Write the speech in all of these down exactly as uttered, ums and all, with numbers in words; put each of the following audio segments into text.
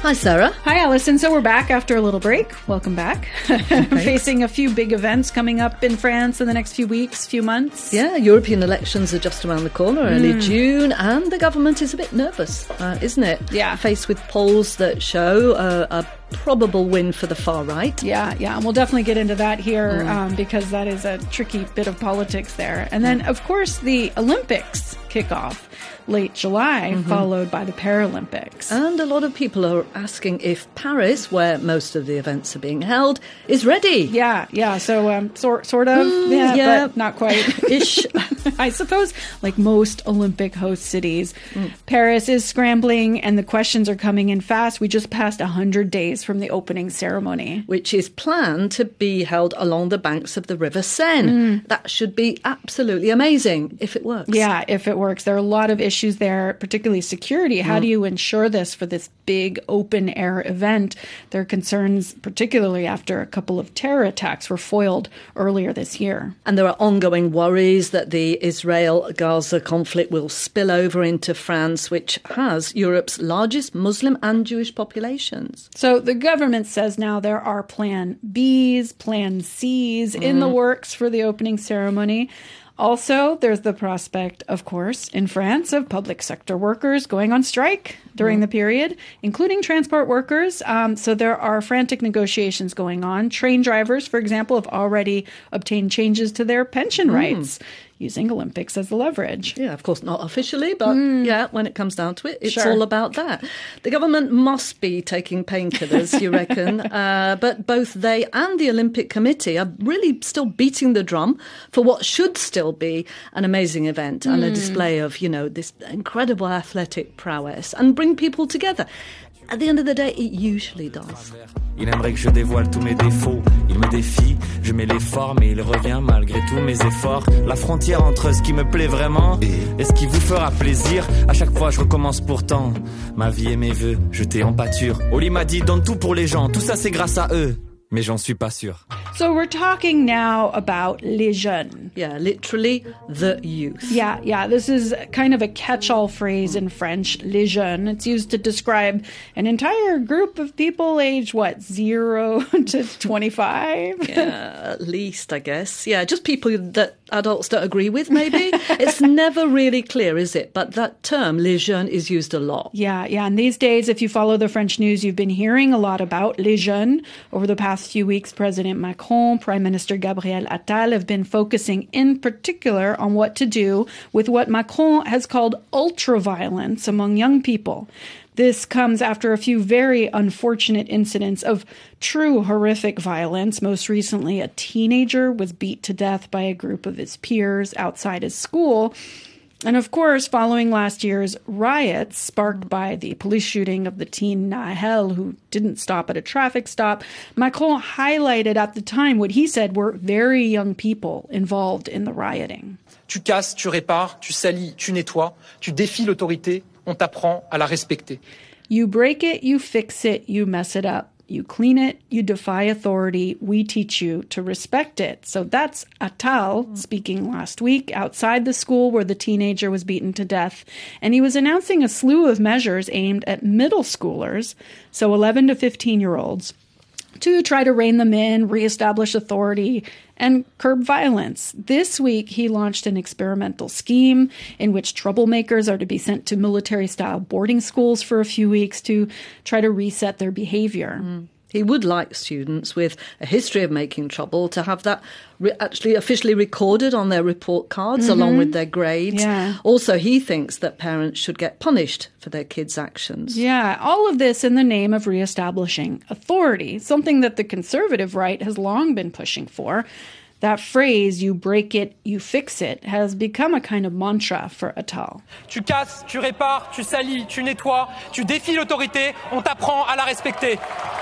Hi, Sarah. Hi, Alison. So we're back after a little break. Welcome back. Facing a few big events coming up in France in the next few weeks, few months. Yeah, European elections are just around the corner, early Mm. June, and the government is a bit nervous, uh, isn't it? Yeah. Faced with polls that show uh, a probable win for the far right. Yeah, yeah. And we'll definitely get into that here Mm. um, because that is a tricky bit of politics there. And then, of course, the Olympics kick off late July, Mhm. followed by the Paralympics. And a lot of people are asking if Paris, where most of the events are being held, is ready. Yeah, yeah. So um, sort sort of, Mm, yeah, yeah. but not quite. Ish. I suppose, like most Olympic host cities, Paris is scrambling, and the questions are coming in fast. We just passed a hundred days from the opening ceremony, which is planned to be held along the banks of the River Seine. Mm. That should be absolutely amazing if it works. Yeah, if it works. There are a lot of issues there, particularly security. How Mm. do you ensure this for this big open-air event? There are concerns, particularly after a couple of terror attacks were foiled earlier this year. And there are ongoing worries that the Israel-Gaza conflict will spill over into France, which has Europe's largest Muslim and Jewish populations. So the government says now there are Plan B's, Plan C's in the Mm. works for the opening ceremony. Also, there's the prospect, of course, in France of public sector workers going on strike during Mm. the period, including transport workers. Um, so there are frantic negotiations going on. Train drivers, for example, have already obtained changes to their pension Mm. rights, using Olympics as the leverage. Yeah, of course, not officially, but yeah, when it comes down to it, it's Sure. all about that. The government must be taking painkillers, you reckon, uh, but both they and the Olympic Committee are really still beating the drum for what should still be an amazing event and a Mm. display of, you know, this incredible athletic prowess and bring people together. At the end of the day, it usually does. Il aimerait que je dévoile tous mes défauts. Il me défie, je mets l'effort, mais il revient malgré tous mes efforts. La frontière entre ce qui me plaît vraiment et ce qui vous fera plaisir. À chaque fois, je recommence pourtant. Ma vie et mes vœux, jetés en pâture. Oli m'a dit, donne tout pour les gens. Tout ça, c'est grâce à eux. Mais j'en suis pas sûr. So we're talking now about les jeunes. Yeah, literally the youth. Yeah, yeah. This is kind of a catch-all phrase in French, les jeunes. It's used to describe an entire group of people aged, what, zero to twenty-five? Yeah, at least, I guess. Yeah, just people that adults don't agree with, maybe. It's never really clear, is it? But that term, les jeunes, is used a lot. Yeah, yeah. And these days, if you follow the French news, you've been hearing a lot about les jeunes. Over the past few weeks, President Macron, Prime Minister Gabriel Attal have been focusing in particular on what to do with what Macron has called ultra-violence among young people. This comes after a few very unfortunate incidents of true horrific violence. Most recently, a teenager was beat to death by a group of his peers outside his school. And of course, following last year's riots sparked by the police shooting of the teen Nahel, who didn't stop at a traffic stop, Macron highlighted at the time what he said were very young people involved in the rioting. Tu casses, tu répares, tu salis, tu nettoies, tu défies l'autorité, on t'apprend à la respecter. You break it, you fix it, you mess it up. You clean it, you defy authority, we teach you to respect it. So that's Attal speaking last week outside the school where the teenager was beaten to death. And he was announcing a slew of measures aimed at middle schoolers, so eleven to fifteen-year-olds, to try to rein them in, reestablish authority, and curb violence. This week, he launched an experimental scheme in which troublemakers are to be sent to military-style boarding schools for a few weeks to try to reset their behavior. Mm. He would like students with a history of making trouble to have that re- actually officially recorded on their report cards Mm-hmm. along with their grades. Yeah. Also, he thinks that parents should get punished for their kids' actions. Yeah, all of this in the name of reestablishing authority, something that the conservative right has long been pushing for. That phrase, you break it, you fix it, has become a kind of mantra for Attal. Tu casses, tu répares, tu salis, tu nettoies, tu défies l'autorité, on t'apprend à la respecter.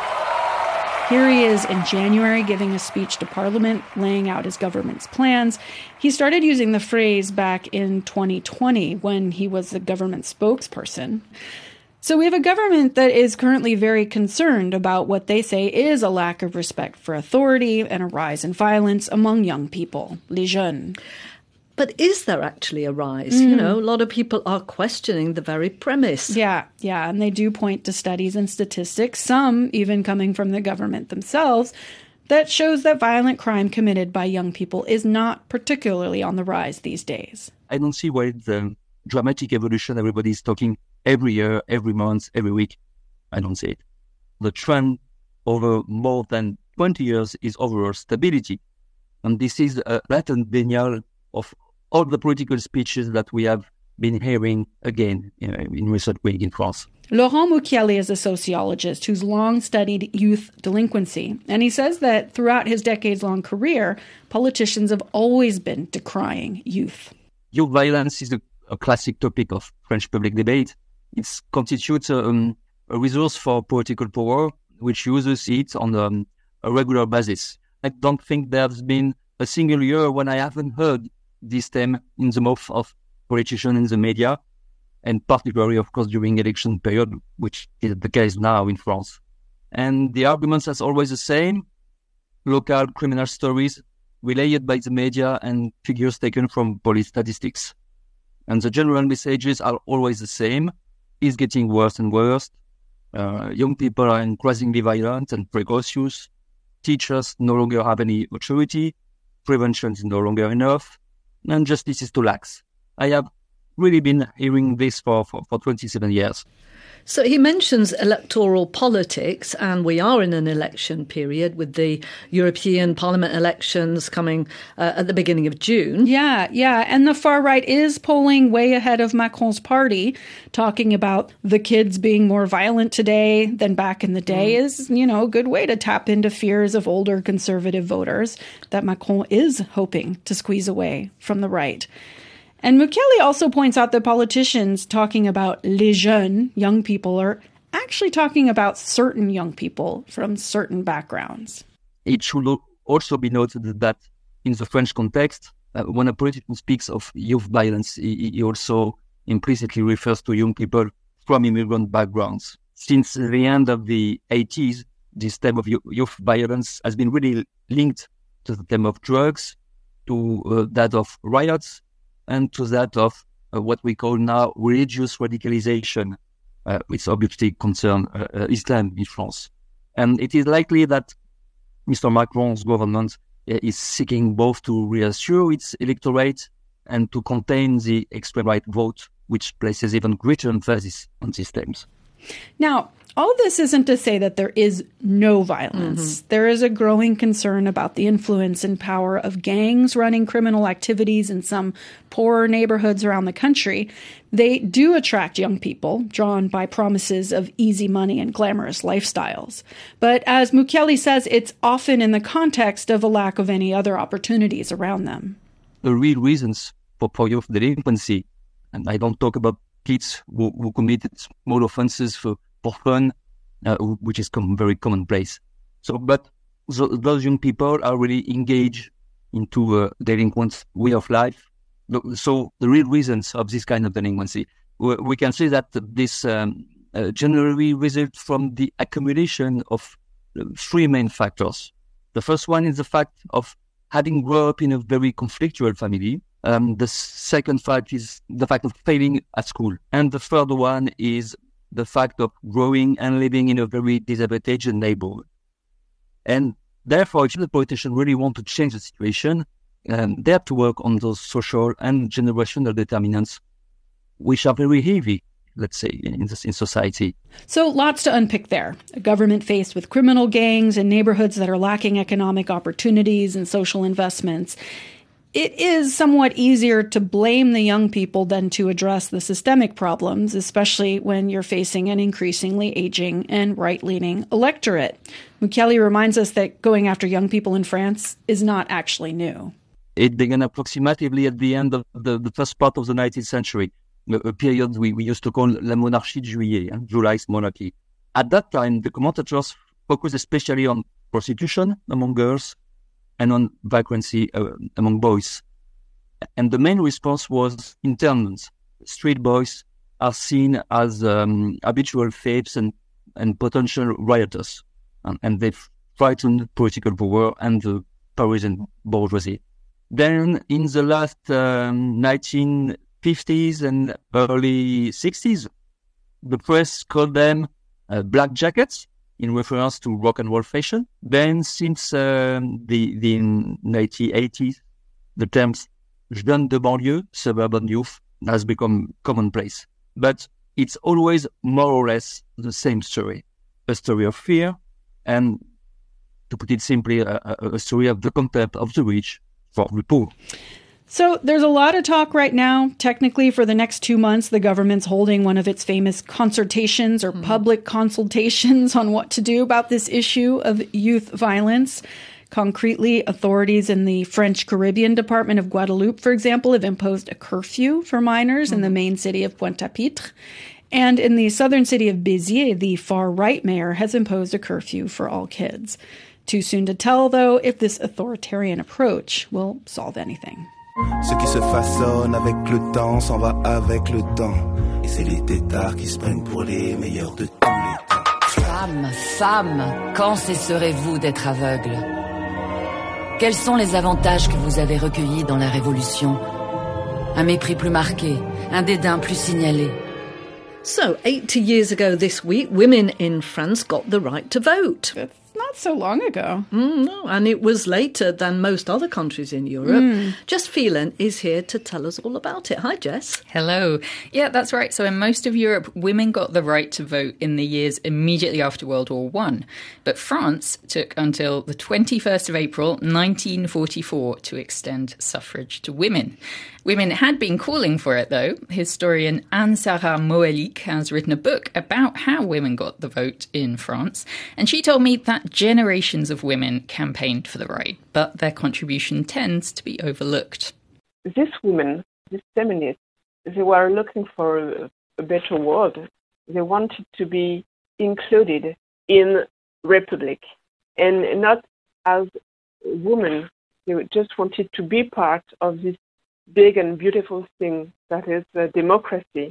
Here he is in January giving a speech to Parliament, laying out his government's plans. He started using the phrase back in twenty twenty when he was the government spokesperson. So we have a government that is currently very concerned about what they say is a lack of respect for authority and a rise in violence among young people, les jeunes. But is there actually a rise? Mm. You know, a lot of people are questioning the very premise. Yeah, yeah. And they do point to studies and statistics, some even coming from the government themselves, that shows that violent crime committed by young people is not particularly on the rise these days. I don't see why the dramatic evolution everybody's talking every year, every month, every week. I don't see it. The trend over more than twenty years is overall stability. And this is a latent denial of all the political speeches that we have been hearing again you know, in recent weeks in France. Laurent Mukiele is a sociologist who's long studied youth delinquency, and he says that throughout his decades-long career, politicians have always been decrying youth. Youth violence is a, a classic topic of French public debate. It constitutes a, um, a resource for political power, which uses it on um, a regular basis. I don't think there's been a single year when I haven't heard this theme in the mouth of politicians in the media, and particularly, of course, during election period, which is the case now in France. And the arguments are always the same: local criminal stories relayed by the media and figures taken from police statistics. And the general messages are always the same: it's getting worse and worse. Uh, young people are increasingly violent and precocious. Teachers no longer have any authority. Prevention is no longer enough. And justice is too lax. I have really been hearing this for, for, for twenty-seven years. So he mentions electoral politics, and we are in an election period with the European Parliament elections coming uh, at the beginning of June. Yeah, yeah. And the far right is polling way ahead of Macron's party, talking about the kids being more violent today than back in the day mm. is, you know, a good way to tap into fears of older conservative voters that Macron is hoping to squeeze away from the right. And Mukiele also points out that politicians talking about les jeunes, young people, are actually talking about certain young people from certain backgrounds. It should also be noted that in the French context, uh, when a politician speaks of youth violence, he, he also implicitly refers to young people from immigrant backgrounds. Since the end of the eighties, this theme of youth violence has been really linked to the theme of drugs, to uh, that of riots, and to that of uh, what we call now religious radicalization, uh, which obviously concerns uh, uh, Islam in France. And it is likely that Mister Macron's government uh, is seeking both to reassure its electorate and to contain the extreme right vote, which places even greater emphasis on these themes. Now, all this isn't to say that there is no violence. Mm-hmm. There is a growing concern about the influence and power of gangs running criminal activities in some poorer neighborhoods around the country. They do attract young people, drawn by promises of easy money and glamorous lifestyles. But as Mukiele says, it's often in the context of a lack of any other opportunities around them. The real reasons for, for youth delinquency, and I don't talk about kids who, who committed small offenses for for fun, uh, which is com- very commonplace. So, but so, those young people are really engaged into a delinquent way of life. So the real reasons of this kind of delinquency, we, we can say that this um, uh, generally results from the accumulation of uh, three main factors. The first one is the fact of having grown up in a very conflictual family. Um, the second fact is the fact of failing at school. And the third one is the fact of growing and living in a very disadvantaged neighborhood. And therefore, if the politicians really want to change the situation, um, they have to work on those social and generational determinants, which are very heavy, let's say, in, this, in society. So lots to unpick there. A government faced with criminal gangs and neighborhoods that are lacking economic opportunities and social investments. It is somewhat easier to blame the young people than to address the systemic problems, especially when you're facing an increasingly aging and right-leaning electorate. Mukiele reminds us that going after young people in France is not actually new. It began approximately at the end of the, the first part of the nineteenth century, a period we, we used to call La Monarchie de Juillet, July's monarchy. At that time, the commentators focused especially on prostitution among girls and on vagrancy uh, among boys. And the main response was internments. Street boys are seen as um, habitual thieves and, and potential rioters, and, and they frighten political power and the Parisian bourgeoisie. Then in the last um, nineteen fifties and early sixties, the press called them uh, black jackets in reference to rock and roll fashion. Then since um, the, the nineteen eighties, the terms jeunes de banlieue, suburban youth, has become commonplace. But it's always more or less the same story. A story of fear and, to put it simply, a, a, a story of the contempt of the rich for the poor. So there's a lot of talk right now. Technically, for the next two months, the government's holding one of its famous consultations or mm. public consultations on what to do about this issue of youth violence. Concretely, authorities in the French Caribbean Department of Guadeloupe, for example, have imposed a curfew for minors mm. in the main city of Pointe-à-Pitre. And in the southern city of Béziers, the far-right mayor has imposed a curfew for all kids. Too soon to tell, though, if this authoritarian approach will solve anything. Ce qui se façonne avec le temps s'en va avec le temps. Et c'est les têtards qui se prennent pour les meilleurs de tous les temps. Femmes, femmes, quand cesserez-vous d'être aveugles? Quels sont les avantages que vous avez recueillis dans la Révolution? Un mépris plus marqué, un dédain plus signalé. So, eighty years ago this week, women in France got the right to vote. That's not so long ago. Mm, no, and it was later than most other countries in Europe. Mm. Jess Phelan is here to tell us all about it. Hi, Jess. Hello. Yeah, that's right. So in most of Europe, women got the right to vote in the years immediately after World War One. But France took until the twenty-first of April, nineteen forty-four, to extend suffrage to women. Women had been calling for it, though. Historian Anne-Sarah Moëllic has written a book about how women got the vote in France. And she told me that generations of women campaigned for the right, but their contribution tends to be overlooked. These women, these feminists, they were looking for a, a better world. They wanted to be included in Republic and not as women. They just wanted to be part of this big and beautiful thing that is uh, democracy.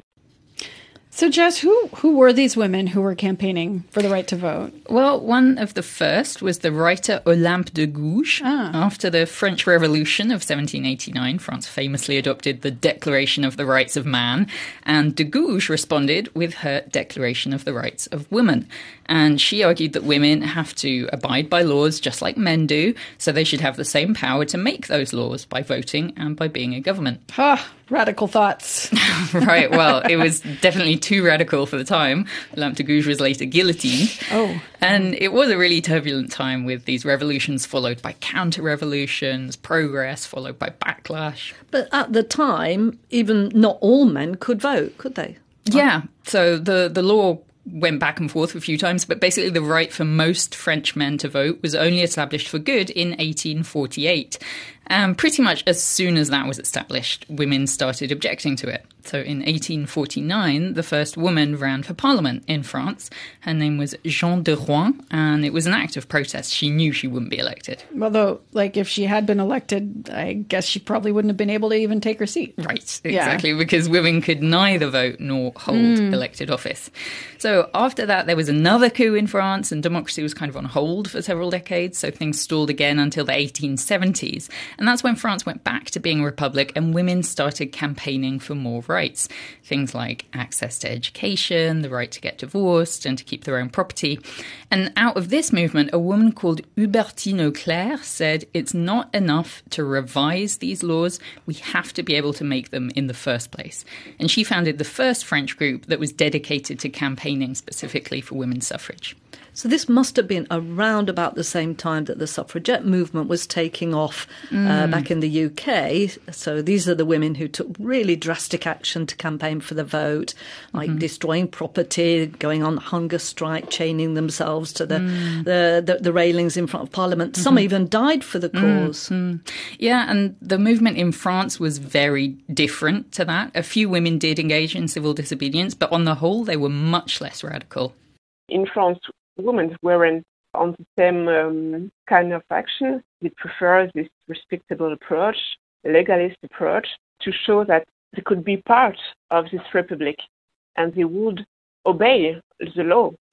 So, Jess, who, who were these women who were campaigning for the right to vote? Well, one of the first was the writer Olympe de Gouges. Ah. After the French Revolution of seventeen eighty-nine, France famously adopted the Declaration of the Rights of Man, and de Gouges responded with her Declaration of the Rights of Women. And she argued that women have to abide by laws just like men do, so they should have the same power to make those laws by voting and by being a government. Ah, radical thoughts. Right, well, it was definitely too radical for the time. Olympe de Gouges was later guillotined. Oh. And it was a really turbulent time with these revolutions followed by counter-revolutions, progress followed by backlash. But at the time, even not all men could vote, could they? Yeah, so the, the law went back and forth a few times, but basically the right for most French men to vote was only established for good in eighteen forty-eight. And pretty much as soon as that was established, women started objecting to it. So in eighteen forty-nine, the first woman ran for parliament in France. Her name was Jeanne de Rouen, and it was an act of protest. She knew she wouldn't be elected. Although, like, if she had been elected, I guess she probably wouldn't have been able to even take her seat. Right, exactly, yeah. Because women could neither vote nor hold mm. elected office. So after that, there was another coup in France, and democracy was kind of on hold for several decades, so things stalled again until the eighteen seventies. And that's when France went back to being a republic and women started campaigning for more rights. Things like access to education, the right to get divorced and to keep their own property. And out of this movement, a woman called Hubertine Auclair said it's not enough to revise these laws, we have to be able to make them in the first place. And she founded the first French group that was dedicated to campaigning specifically for women's suffrage. So this must have been around about the same time that the suffragette movement was taking off mm. uh, back in the U K. So these are the women who took really drastic action to campaign for the vote, like mm-hmm. destroying property, going on hunger strike, chaining themselves to the, mm. the, the, the railings in front of Parliament. Mm-hmm. Some even died for the cause. Mm-hmm. Yeah, and the movement in France was very different to that. A few women did engage in civil disobedience, but on the whole, they were much less radical. In France, women weren't on the same um, kind of action. They prefer this respectable approach, legalist approach, to show that they could be part of this republic and they would obey the law.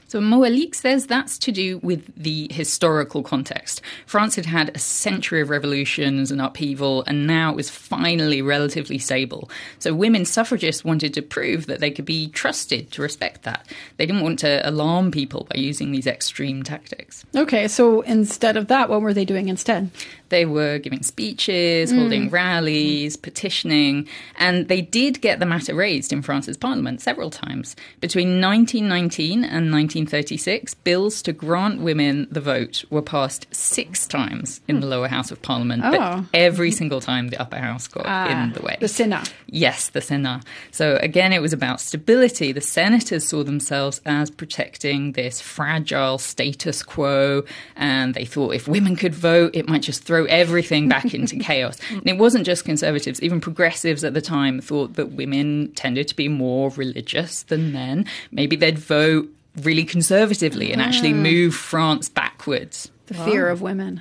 So Moalik says that's to do with the historical context. France had had a century of revolutions and upheaval, and now it was finally relatively stable. So women suffragists wanted to prove that they could be trusted to respect that. They didn't want to alarm people by using these extreme tactics. Okay, so instead of that, what were they doing instead? They were giving speeches, mm. holding rallies, petitioning, and they did get the matter raised in France's parliament several times. Between nineteen nineteen and nineteen thirty-six, bills to grant women the vote were passed six times in the lower house of parliament, oh. but every single time the upper house got ah, in the way. The Sénat. Yes, the Sénat. So again, it was about stability. The senators saw themselves as protecting this fragile status quo, and they thought if women could vote, it might just throw everything back into chaos. And it wasn't just conservatives. Even progressives at the time thought that women tended to be more religious than men. Maybe they'd vote really conservatively and actually move France backwards. The fear wow. of women.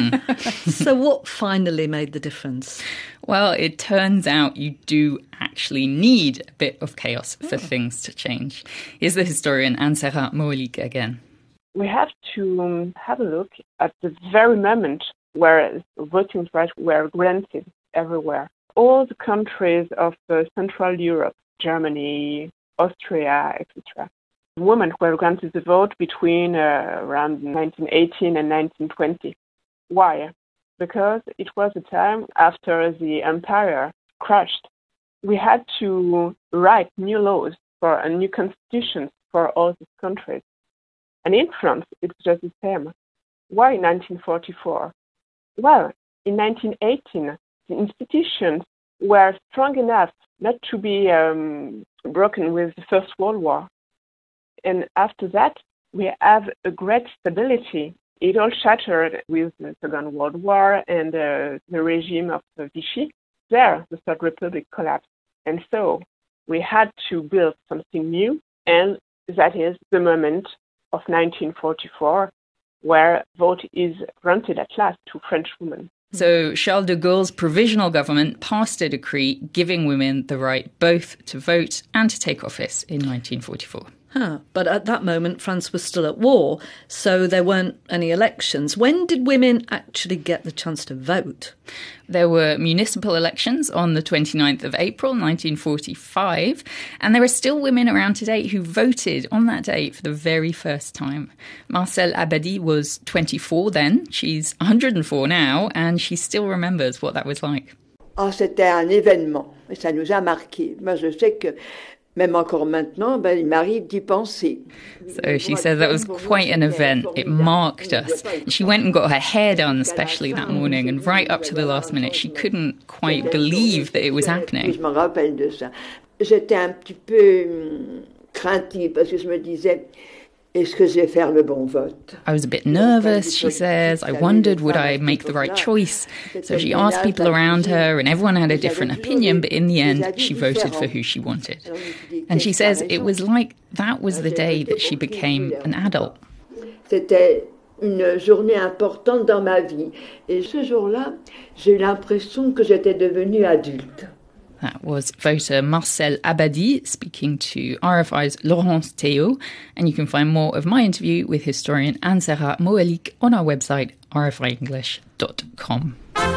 Mm. So what finally made the difference? Well, it turns out you do actually need a bit of chaos for oh. things to change. Here's the historian Anne-Sérah Moalik again. We have to um, have a look at the very moment where voting rights were granted everywhere. All the countries of uh, Central Europe, Germany, Austria, et cetera, women were granted the vote between uh, around nineteen eighteen and nineteen twenty. Why? Because it was a time after the empire crashed. We had to write new laws for a new constitution for all these countries. And in France, it's just the same. Why nineteen forty-four? Well, in nineteen eighteen, the institutions were strong enough not to be um, broken with the First World War. And after that, we have a great stability. It all shattered with the Second World War and uh, the regime of Vichy. There, the Third Republic collapsed. And so we had to build something new, and that is the moment of nineteen forty-four, where vote is granted at last to French women. So Charles de Gaulle's provisional government passed a decree giving women the right both to vote and to take office in nineteen forty-four. Huh. But at that moment, France was still at war, so there weren't any elections. When did women actually get the chance to vote? There were municipal elections on the twenty-ninth of April, nineteen forty-five, and there are still women around today who voted on that date for the very first time. Marcelle Abadi was twenty-four then, she's one hundred four now, and she still remembers what that was like. Oh, c'était un événement, et ça nous a marqué. Moi, je sais que même encore maintenant, ben, il m'arrive d'y penser. So she said that was quite an event. It marked us. She went and got her hair done, especially that morning, and right up to the last minute, she couldn't quite believe that it was happening. Je me rappelle de ça. J'étais un petit peu craintive parce que je me disais, est-ce que je vais faire le bon vote? I was a bit nervous, she says. I wondered, would I make the right choice? So she asked people around her, and everyone had a different opinion, but in the end, she voted for who she wanted. And she says it was like that was the day that she became an adult. C'était une journée importante dans ma vie. Et ce jour-là, j'ai eu l'impression que j'étais devenue adulte. That was voter Marcelle Abadi speaking to R F I's Laurence Théo. And you can find more of my interview with historian Anne-Sérah Moalik on our website, r f i english dot com.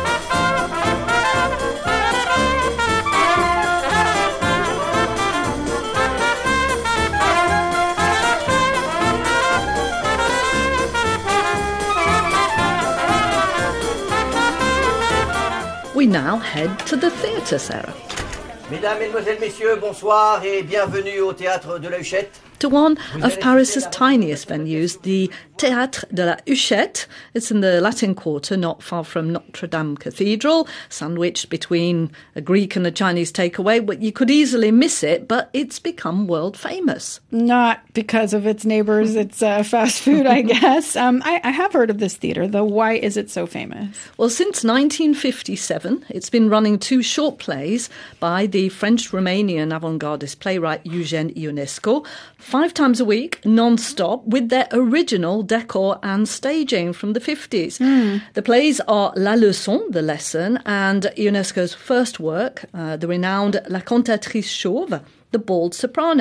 We now head to the theatre, Sarah. Mesdames, Mesdemoiselles, Messieurs, bonsoir et bienvenue au Théâtre de la Huchette. To one of Paris's tiniest venues, the Théâtre de la Huchette. It's in the Latin Quarter, not far from Notre Dame Cathedral, sandwiched between a Greek and a Chinese takeaway. But you could easily miss it, but it's become world famous. Not because of its neighbors. It's uh, fast food, I guess. Um, I, I have heard of this theatre, though. Why is it so famous? Well, since nineteen fifty-seven, it's been running two short plays by the French-Romanian avant-gardist playwright Eugène Ionesco, five times a week, non-stop, with their original decor and staging from the fifties. Mm. The plays are La Leçon, The Lesson, and Ionesco's first work, uh, the renowned La Cantatrice Chauve, The Bald Soprano.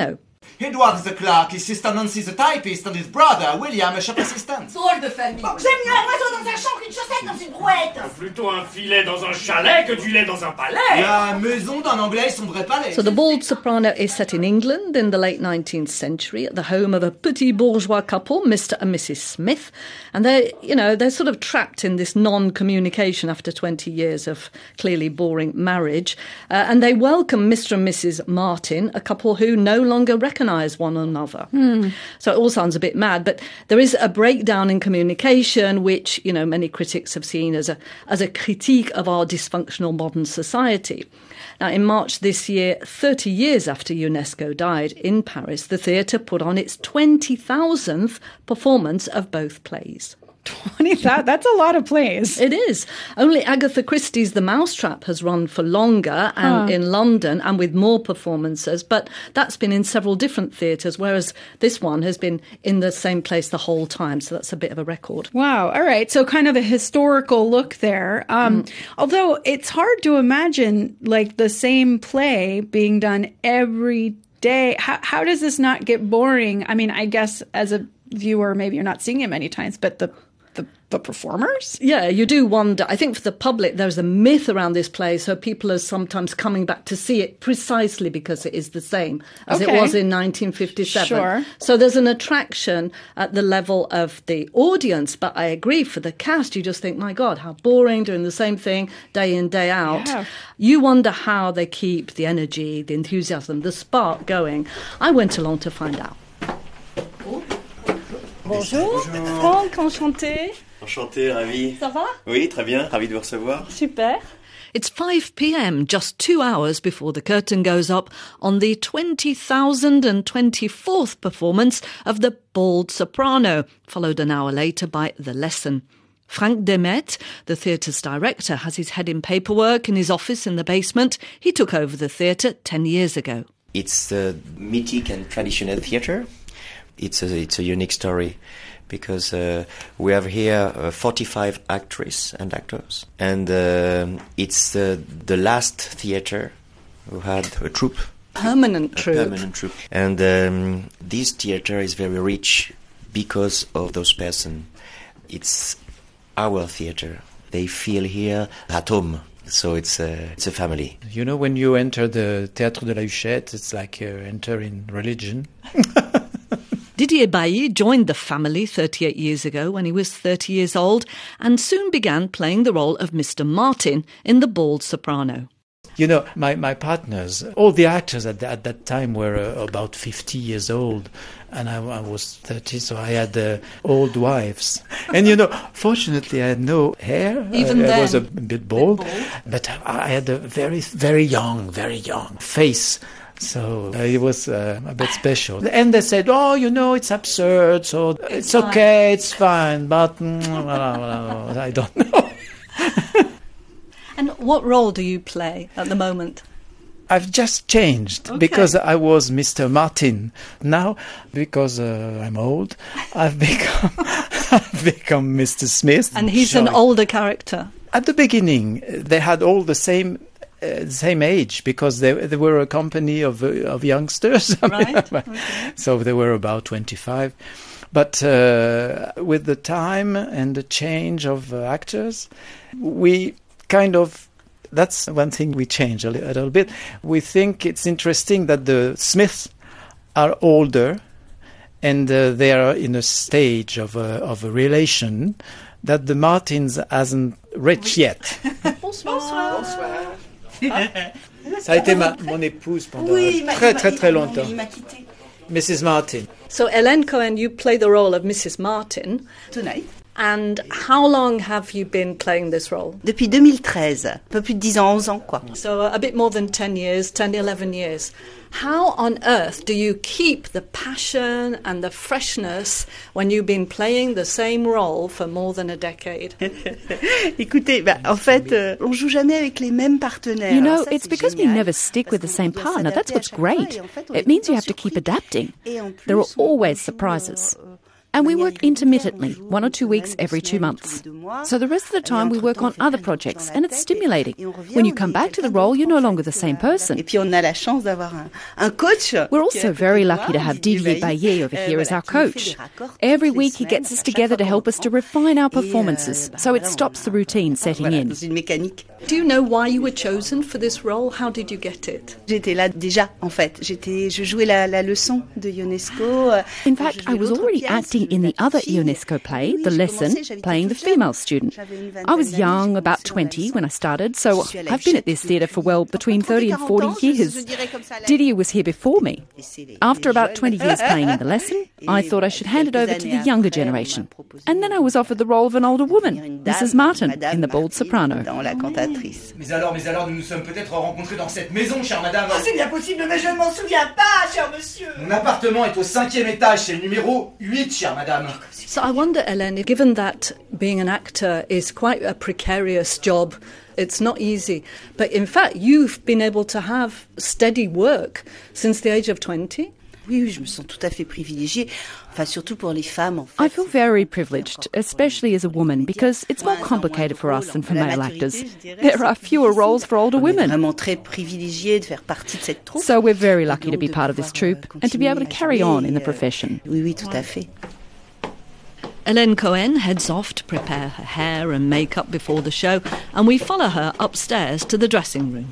Edward the clerk, his sister Nancy the typist, and his brother William, a shop assistant. Drôle de famille. Bon, j'aime mieux un oiseau dans un champ qu'une chaussette dans une brouette. Plutôt un filet dans un chalet que du lait dans un palais. La maison d'un anglais est son vrai palais. So The Bald Soprano is set in England in the late nineteenth century at the home of a petit bourgeois couple, Mister and Missus Smith. And they're, you know, they're sort of trapped in this non-communication after twenty years of clearly boring marriage. Uh, and they welcome Mister and Missus Martin, a couple who no longer recognise one another. Hmm. So it all sounds a bit mad, but there is a breakdown in communication, which, you know, many critics have seen as a as a critique of our dysfunctional modern society. Now, in March this year, thirty years after UNESCO died in Paris, the theatre put on its twenty thousandth performance of both plays. twenty thousand? That's a lot of plays. It is. Only Agatha Christie's The Mousetrap has run for longer and Huh. in London and with more performances, but that's been in several different theatres, whereas this one has been in the same place the whole time, so that's a bit of a record. Wow. All right. So kind of a historical look there. Um, mm. Although it's hard to imagine like the same play being done every day. How, how does this not get boring? I mean, I guess as a viewer, maybe you're not seeing it many times, but the The, the performers? Yeah, you do wonder. I think for the public, there's a myth around this play, so people are sometimes coming back to see it precisely because it is the same as Okay. it was in nineteen fifty-seven. Sure. So there's an attraction at the level of the audience, but I agree, for the cast, you just think, my God, how boring, doing the same thing day in, day out. Yeah. You wonder how they keep the energy, the enthusiasm, the spark going. I went along to find out. Bonjour, Franck, enchanté. Enchanté, ravi. Ça va? Oui, très bien, ravi de vous recevoir. Super. It's five p.m, just two hours before the curtain goes up on the twenty thousand twenty-fourth performance of The Bald Soprano, followed an hour later by The Lesson. Frank Demet, the theatre's director, has his head in paperwork in his office in the basement. He took over the theatre ten years ago. It's a mythic and traditional theatre. It's a, it's a unique story because uh, we have here uh, forty-five actresses and actors. And uh, it's uh, the last theatre who had a troupe. Permanent troupe. A permanent troupe. And um, this theatre is very rich because of those persons. It's our theatre. They feel here at home. So it's a, it's a family. You know, when you enter the Théâtre de la Huchette, it's like uh, entering religion. Didier Bailly joined the family thirty-eight years ago when he was thirty years old and soon began playing the role of Mister Martin in The Bald Soprano. You know, my, my partners, all the actors at, the, at that time were uh, about fifty years old, and I, I was thirty, so I had uh, old wives. And, you know, fortunately I had no hair. Even I, then. I was a bit bald, bit bald. But I had a very, very young, very young face. So uh, it was uh, a bit special. And they said, oh, you know, it's absurd, so it's, it's okay, it's fine, but mm, I don't know. And what role do you play at the moment? I've just changed okay. because I was Mister Martin. Now, because uh, I'm old, I've become I've become Mister Smith. And he's Sorry. an older character. At the beginning, they had all the same uh, same age because they they were a company of uh, of youngsters. Right. Okay. So they were about twenty-five. But uh, with the time and the change of uh, actors, we kind of, that's one thing we change a, li- a little bit. We think it's interesting that the Smiths are older and uh, they are in a stage of a, of a relation that the Martins hasn't reached yet. Bonsoir. Bonsoir. Ah. Ça a été ma, mon épouse pendant oui, très, très, très longtemps. Il m'a quitté. Missus Martin. So, Hélène Cohen, you play the role of Missus Martin. Tonight. And how long have you been playing this role? Depuis deux mille treize, un peu plus de dix ans, onze ans, quoi. So uh, a bit more than ten years, ten, eleven years. How on earth do you keep the passion and the freshness when you've been playing the same role for more than a decade? Écoutez, bah, en fait, euh, on joue jamais avec les mêmes partenaires. You know, it's because we never stick with the same partner. That's what's great. It means you have to keep adapting. There are always surprises. And we work intermittently, one or two weeks every two months. So the rest of the time we work on other projects, and it's stimulating. When you come back to the role, you're no longer the same person. We're also very lucky to have Didier Baillet over here as our coach. Every week he gets us together to help us to refine our performances, so it stops the routine setting in. Do you know why you were chosen for this role? How did you get it? J'étais là déjà, en fait. J'étais, je jouais la, la leçon de Ionesco. In fact, I was already acting in the other Ionesco play, The Lesson, playing the female student. I was young, about twenty, when I started, so I've been at this theatre for, well, between thirty and forty years. Didier was here before me. After about twenty years playing in The Lesson, I thought I should hand it over to the younger generation. And then I was offered the role of an older woman, Missus Martin, in The Bold Soprano. Mais alors, mais alors, nous nous sommes peut-être rencontrés dans cette maison, chère madame. Oh, c'est bien possible, mais je ne m'en souviens pas, cher monsieur. Mon appartement est au cinquième étage, c'est le numéro huit, chère madame. So I wonder, Hélène, given that being an actor is quite a precarious job, it's not easy, but in fact you've been able to have steady work since the age of twenty? Oui, oui, je me sens tout à fait privilégiée. Enfin, surtout pour les femmes, en fait. I feel very privileged, especially as a woman, because it's more complicated for us than for male actors. There are fewer roles for older women. Vraiment très privilégiée de faire partie de cette troupe. So we're very lucky to be part of this troupe and to be able to carry on in the profession. Oui, oui, tout à fait. Hélène Cohen heads off to prepare her hair and makeup before the show, and we follow her upstairs to the dressing room.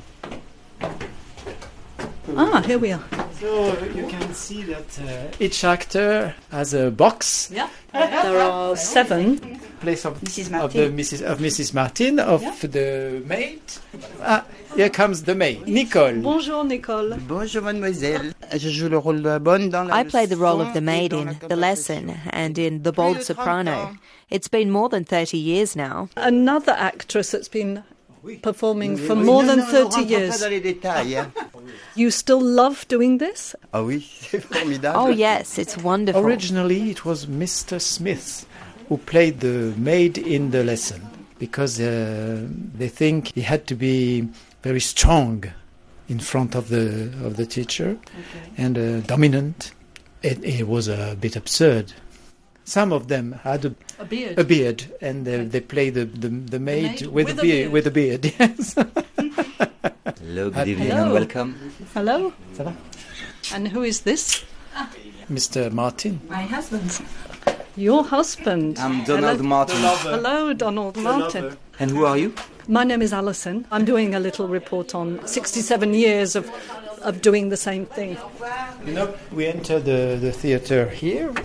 Ah, here we are. So you can see that uh, each actor has a box. Yeah, there are seven. Place of Missus of Martin. the Missus of Missus Martin, of Yeah. the maid. Ah, here comes the maid, Nicole. Bonjour, Nicole. Bonjour, mademoiselle. Je joue le rôle de la bonne dans la I play the role leçon of the et maid dans in la The Lesson and in The Bold Soprano. It's been more than thirty years now. Another actress that's been performing for more than thirty Non, years. pas dans les détails. Hein. You still love doing this? Ah oui, c'est formidable. Oh yes, it's wonderful. Originally, it was Mister Smith who played the maid in The Lesson because uh, they think he had to be very strong in front of the of the teacher okay. and uh, dominant. It, it was a bit absurd. Some of them had a, a beard, a beard, and they, they play the the, the maid, the maid with, with a a beard, beard. with a beard. Yes. Hello, good evening Hello. and welcome. Hello. Ça va? And who is this? Mister Martin. My husband. Your husband. I'm Donald Hello. Martin. Hello, Donald Martin. And who are you? My name is Alison. I'm doing a little report on sixty-seven years of of doing the same thing. You know, we enter the, the theatre here.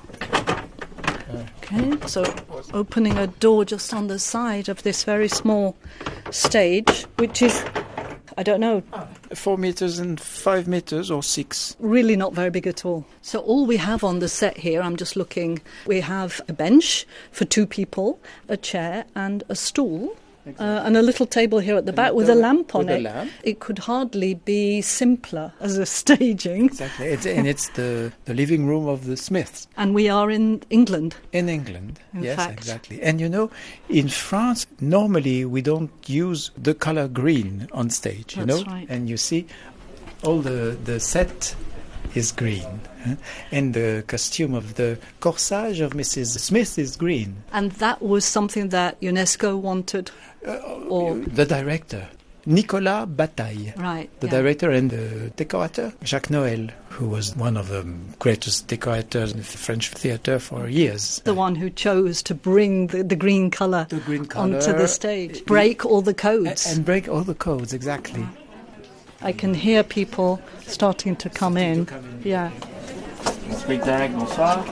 Okay, so opening a door just on the side of this very small stage, which is, I don't know, Four meters and five meters or six. really not very big at all. So all we have on the set here, I'm just looking, we have a bench for two people, a chair and a stool. Uh, and a little table here at the back with a lamp on with a it. lamp. It could hardly be simpler as a staging. Exactly, it's, and it's the, the living room of the Smiths. And we are in England. In England, In yes, fact. exactly. And you know, in France, normally we don't use the color green on stage, you That's know? right. And you see, all the, the set is green. huh? And the costume of the corsage of Missus Smith is green. And that was something that UNESCO wanted. Or The director, Nicolas Bataille. Right, The yeah. director and the decorator, Jacques Noël, who was one of the greatest decorators in the French theatre for years. the one who chose to bring the, the green colour green onto colour. the stage, break all the codes. And break all the codes, exactly. I can hear people starting to come in. Yeah. bonsoir.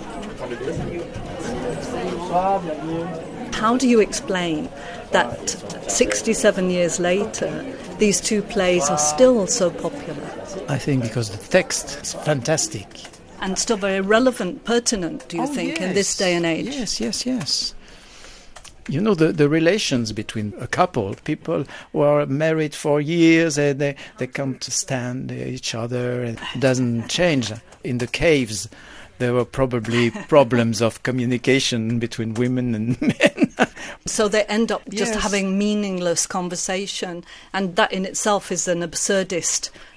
How do you explain that sixty-seven years later, these two plays are still so popular I think because the text is fantastic. and still very relevant, pertinent, do you Oh, think, in this yes. day and age? Yes, yes, yes. You know, the, the relations between a couple, people who are married for years and they, they come to stand each other, and it doesn't change. In the caves, there were probably problems of communication between women and men. So they end up just Yes. having meaningless conversation, and that in itself is an absurdist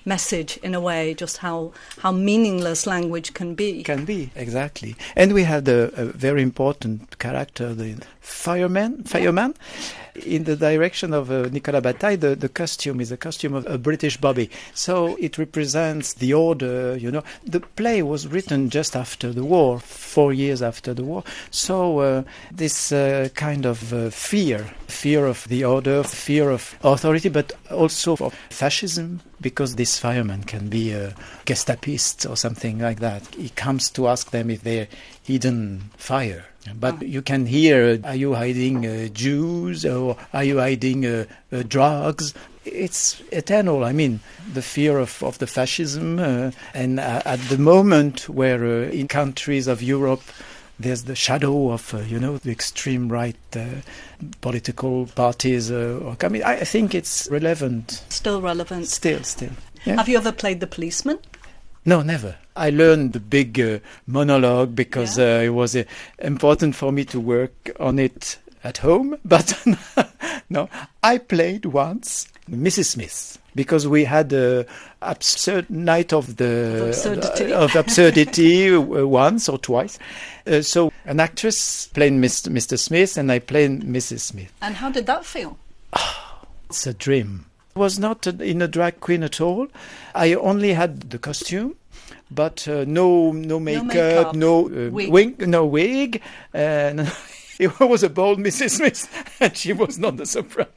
message in a way, just how, how meaningless language can be. Can be, exactly. And we had a, a very important character, the fireman, fireman. In the direction of uh, Nicolas Bataille, the, the costume is a costume of a British Bobby. So it represents the order, you know. The play was written just after the war, four years after the war. So uh, this uh, kind of uh, fear, fear of the order, fear of authority, but also of fascism, because this fireman can be a Gestapist or something like that. He comes to ask them if they're hidden fire. But you can hear, are you hiding uh, Jews or are you hiding uh, uh, drugs? It's eternal. I mean, the fear of, of the fascism. Uh, and uh, at the moment where uh, in countries of Europe, there's the shadow of, uh, you know, the extreme right uh, political parties uh, are coming. I think it's relevant. Still relevant. Still, still. Yeah. Have you ever played the policeman? No, never. I learned the big uh, monologue because yeah. uh, it was uh, important for me to work on it at home. But no, I played once Missus Smith because we had a absurd night of the of absurdity, uh, of absurdity uh, once or twice. Uh, so an actress played Mister Mister Smith and I played Missus Smith. And how did that feel? Oh, it's a dream. I was not a, in a drag queen at all. I only had the costume. But uh, no, no makeup, no, makeup. no uh, wig. wig, no wig. And it was a bold Missus Smith, and she was not the soprano.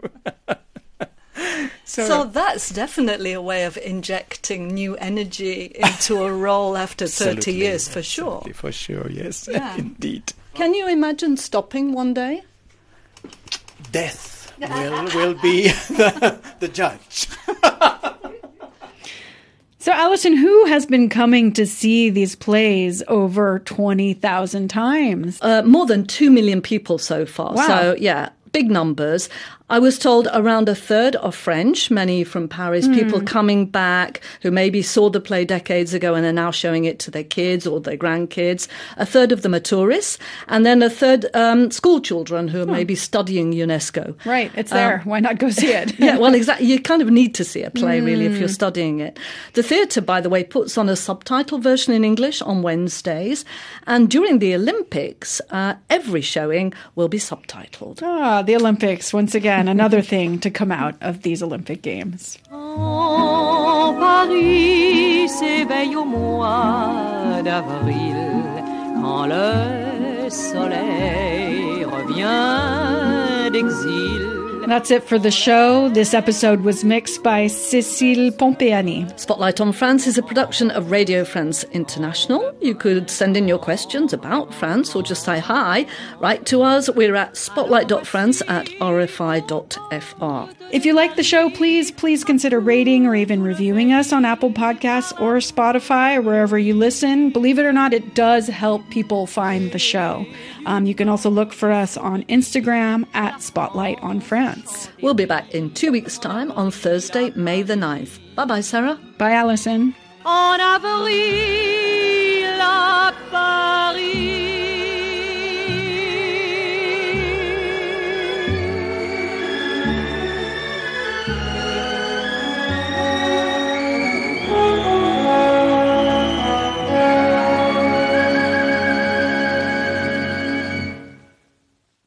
so, so that's definitely a way of injecting new energy into a role after thirty years, for sure. For sure, yes, yeah. Indeed. Can you imagine stopping one day? Death will will be the, the judge. So, Alison, who has been coming to see these plays over twenty thousand times? Uh, more than two million people so far. Wow. So, yeah, big numbers. I was told around a third are French, many from Paris, mm. people coming back who maybe saw the play decades ago and are now showing it to their kids or their grandkids. A third of them are tourists, and then a third um, school children who are oh. maybe studying UNESCO. Right, it's there. Um, Why not go see it? Yeah, well, exactly. You kind of need to see a play, mm. really, if you're studying it. The theatre, by the way, puts on a subtitle version in English on Wednesdays, and during the Olympics, uh, every showing will be subtitled. Ah, the Olympics, once again. Another thing to come out of these Olympic Games. En Paris s'éveille au mois d'avril quand le soleil revient d'exil. That's it for the show. This episode was mixed by Cécile Pompeani. Spotlight on France is a production of Radio France International. You could send in your questions about France or just say hi. Write to us. We're at spotlight dot france at r f i dot f r. If you like the show, please, please consider rating or even reviewing us on Apple Podcasts or Spotify or wherever you listen. Believe it or not, it does help people find the show. Um, you can also look for us on Instagram at Spotlight on France. We'll be back in two weeks' time on Thursday, May the ninth. Bye-bye, Sarah. Bye, Alison. En avril.